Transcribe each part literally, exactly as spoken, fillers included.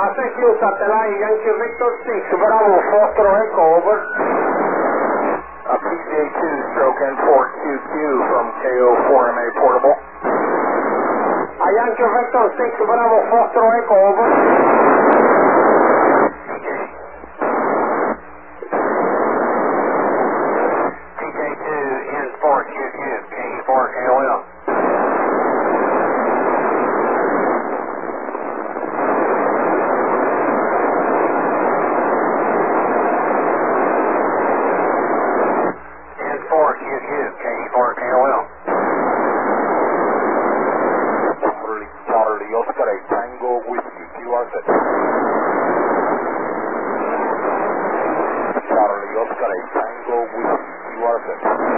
Uh, thank you, Satellite Yankee Victor six, Bravo, Foster Echo, over. Uh, P J two, stroke N four Q Q from K O four M A Portable. Uh, Yankee Victor six, Bravo, Foster Echo, over. P J two, N four Q Q, K E four K O L. Oscar eight, Tango Whiskey, Q R Z. Charlie Oscar eight, Tango Whiskey, Q R Z.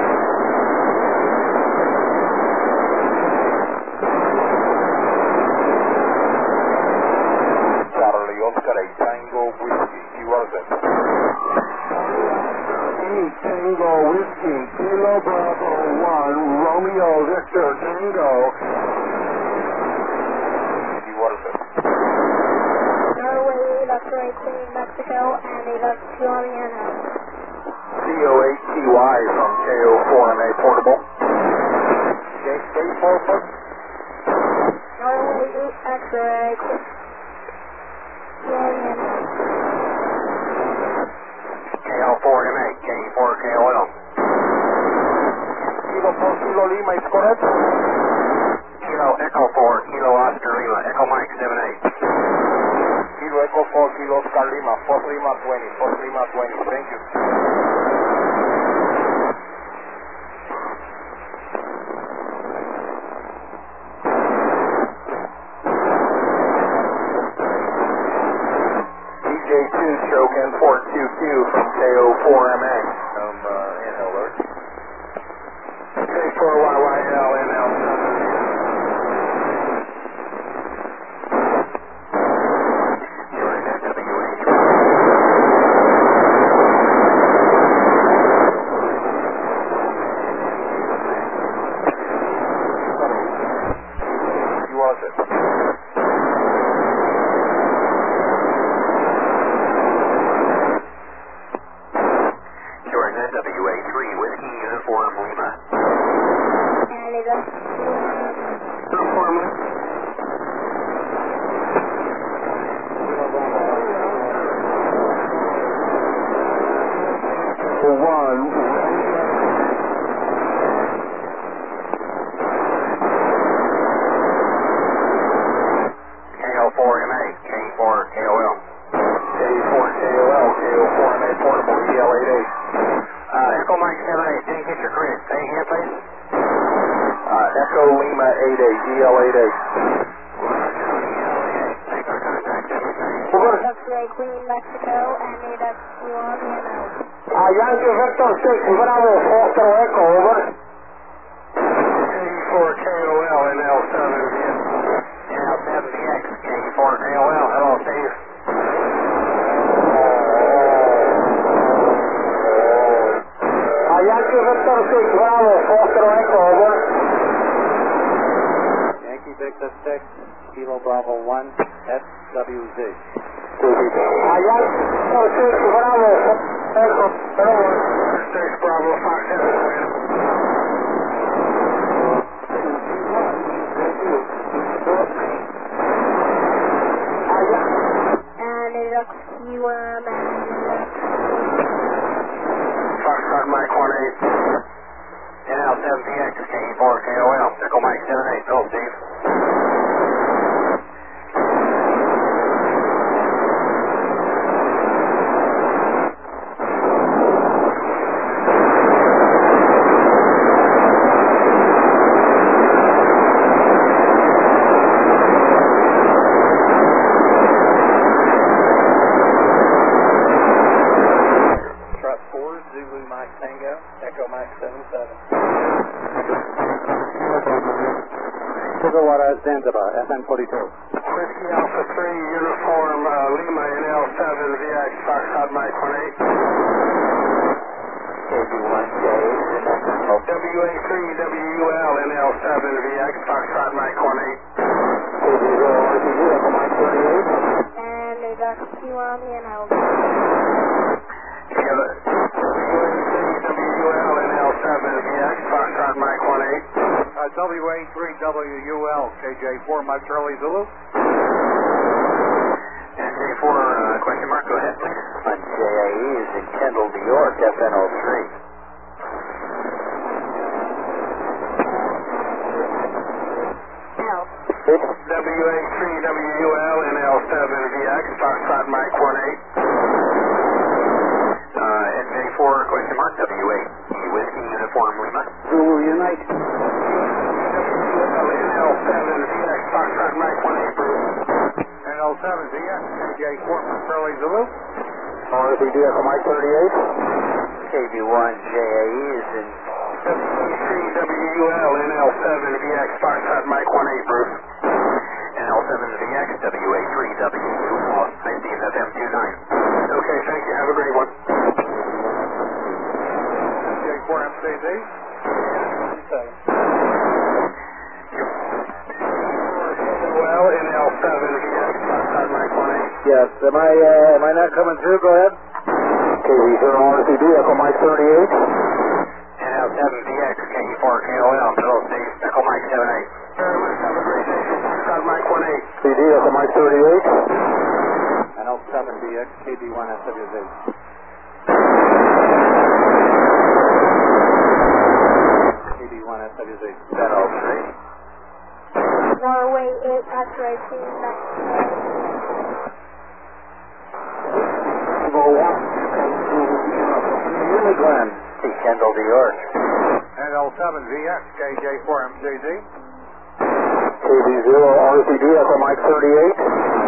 Charlie Oscar eight, Tango Whiskey, Q R Z. eight, Tango Whiskey, Kilo Bravo one, Romeo Victor Tango. Norway, Luxury Queen, Mexico, and a Lux Juliana. C O eight T Y from K O four M A Portable. J four foot. Norway, X-ray, Juliana. K O four M A, K E four K O L. Kilo four, Kilo Lima, is correct? Kilo Echo four, Kilo Oscar Lima, Echo Mike seven eight. Kilo Echo four, Kilo Oscar Lima, four Lima twenty, four Lima twenty, thank you. P J two, stroke N four Q Q from K O four M A. Um, uh, N L alert. K four Y Y L, N L seven. Queen, Mexico, and a Lux Juliana. Uh, Yankee Victor six, Bravo, Foster Echo, over. K E four K O L, N L seven, N L seven V X, K E four K O L, hello Steve. Uh, Yankee Victor six, Bravo, Foster Echo, over. Yankee Victor six, Kilo Bravo one, S W Z. Uh, Yankee Victor six, Bravo, Echo, over. six Bravo, Fox seven. And a Lux Juliana. Foxtrot Mike one eight, N L seven V X, K E four K O L, Echo Mike seven eight, go Steve. Zanzibar, F M forty-two. Whiskey Alpha three, Uniform uh, Lima, N L seven V X, Foxtrot Mike one eight. K B one J. W A three, W U L, N L seven V X, Foxtrot Mike one eight. And X Q on the N L. W L N L seven V X, Foxtrot Mike one eight. Uh, W A three W U L, K J four, Mike Charlie Zulu. And J four, uh, question mark, go ahead, please. On J A E is in Kendall, New York, F N oh three. W A three W U L N L seven V X, Foxtrot Mike one eight. Uh, and J four, question mark, W A E Whiskey Uniform Lima. Zulu Unite. W N L seven V X, Foxtrot Mike one eight, Bruce. N L seven V X, K J four, Mike Charlie Zulu. R V D Echo Mike thirty-eight. K B one J A E is in W A three W U L N L seven V X, Foxtrot Mike one eight, Bruce. N L seven V X, W A three W U L, I C F M two nine. Okay, thank you. Have a great one. J four M C Z. Well, N L seven V X, Foxtrot Mike one eight. Yes, am I, uh, am I not coming through? Go ahead. K B zero R C D Echo Mike thirty-eight. N L seven V X, K E four K O L, Middle State, Echo Mike seven eight. Very much. Have a great day. Foxtrot Mike one eight. C D Echo Mike thirty-eight. N L seven V X, K B one S W Z. K B one S W Z. N L three. Norway eight X-ray team, Mexico. Really, Glenn. T. Kendall, New York. N L seven V X, K J four M C Z. K B zero R C D Echo Mike thirty-eight.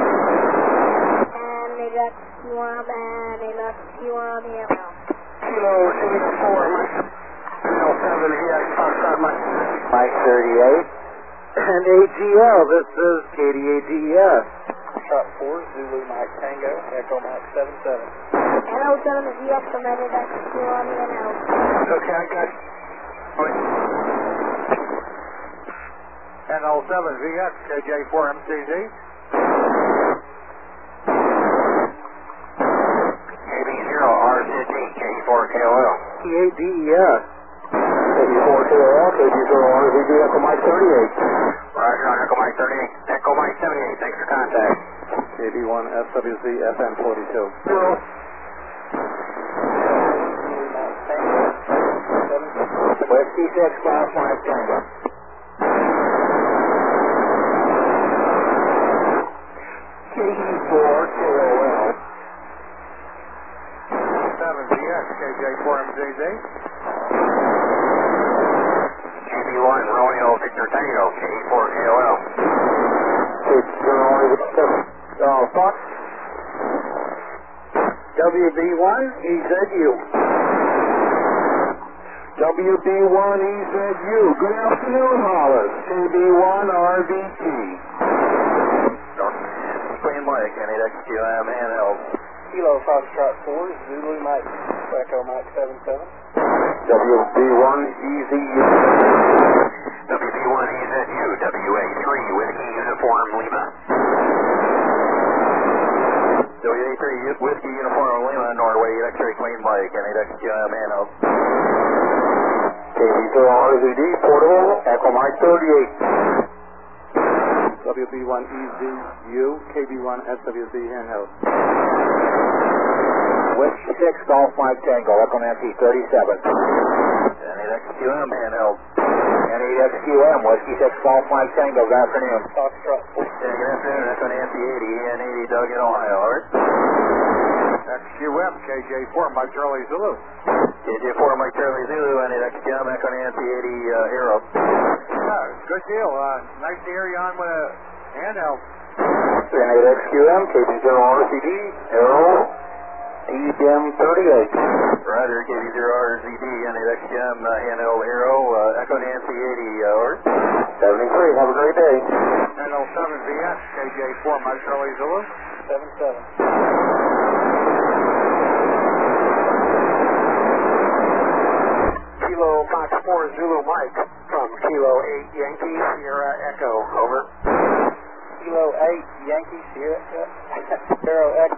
And they got Q on and they left Q on the N L. Kilo India four, Mike. N L seven V X, Foxtrot Mike. Mike thirty-eight. And A G L, this is K D A G E S. Shot four, Zulu Mike Tango, Echo Mike seven seven. N L seven V X amended X Q on the N L. Okay, I got you. Wait. N L seven V X, K J four M C Z. K B zero R C D, K E four K O L. K A D E S. K B four K O L, K B zero R Z D Echo Mike thirty-eight. Roger, on Echo Mike thirty-eight. Echo Mike seventy-eight, thanks for contact. K B one S W Z F M forty-two. Zero. Whiskey six, Golf Mike Tango. K E four K O L. seven V X, K J four M Z Z. K B one Romeo Victor Tango, K E four K O L. K B zero R Z D. Uh, Fox. W B one E Z U. W B one E Z U. Good afternoon, Hollis. K B one R V T. Queen Lake, N eight X Q M, handheld. Kilo Foxtrot four, Zulu Mike, Echo Mike seven seven. W B one E Z U. W B one E Z U, W A three Whiskey Uniform Lima. W A three Whiskey Uniform Lima, Norway, X-ray Queen Lake, N eight X Q M, handheld. K B zero R Z D, portable, Echo Mike thirty-eight. W B one E Z U, K B one S W Z handheld. Whiskey six, Golf Mike Tango, Echo Nancy thirty-seven. N eight X Q M, handheld. N eight X Q M, Whiskey six, Golf Mike Tango, good afternoon. Foxtrot four. Yeah, good afternoon, Echo Nancy eighty, N eighty, Doug in Ohio, alright? X Q M, K J four, Mike Charlie Zulu. K J four, Mike Charlie Zulu, N eight X Q M, Echo Nancy eighty, uh, Aero. Yeah, good deal. Uh, nice to hear you on with a handheld. N eight X Q M, K B zero R C D, Aero, E M thirty-eight. Roger, K B zero R Z D, N eight X Q M, uh, handheld Aero, uh, Echo Nancy eighty, uh, or seventy-three, have a great day. N L seven V X, K J four, Mike Charlie Zulu. seven seven. Kilo Fox four Zulu Mike from Kilo eight Yankee Sierra Echo, over. Kilo Kilo eight, Yankee Sierra, Zero X,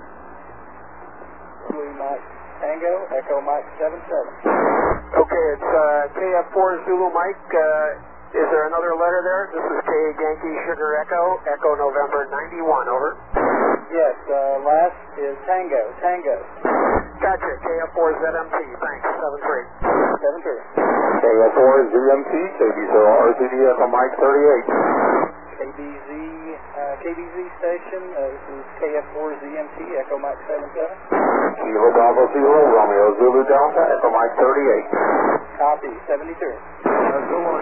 Blue Mike Tango, Echo Mike seven seven. Okay, it's uh, K F four Zulu Mike. Uh, is there another letter there? This is K Yankee Sugar Echo, Echo November ninety-one, over. Yes, uh, last is Tango, Tango. Gotcha, K F four Z M T, thanks, seven three. seven three. K F four Z M T, K B zero R C D, Echo Mike thirty-eight. K B Z, uh, K B Z station, uh, this is K F four Z M T, Echo Mike seven seven. Kilo Bravo Zero, Romeo Zulu Delta, Echo Mike thirty-eight. Copy, seventy-two. Uh, Zulu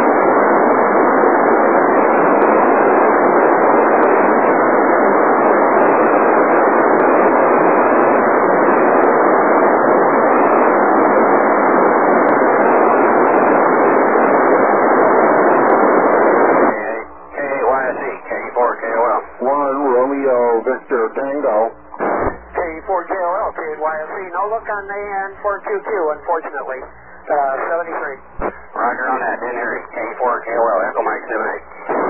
one, Romeo Victor Tango. K four J O L, K Y S C, no look on the N four Q Q, unfortunately. Uh, seventy-three. Roger on that, didn't hear it. K four K O L, Echo Mike seven eight.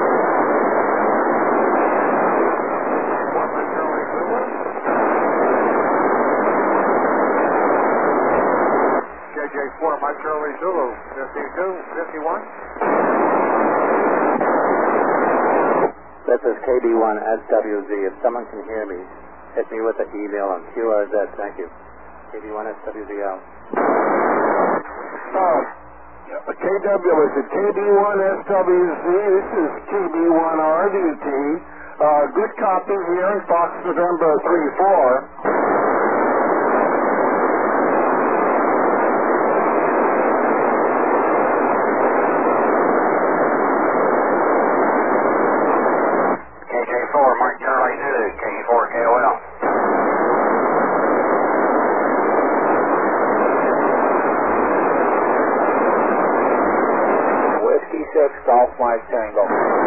K J four, Mike Charlie Zulu, fifty-two, fifty-one. This is K B one S W Z. If someone can hear me, hit me with an email on Q R Z. Thank you. K B one S W Z out. Uh, K W, is it K B one S W Z? This is K B one R D T. Uh, good copy here in Fox November three four. K J four, Mike Charlie Zulu, K four K O L. Whiskey six, Golf Mike Tango.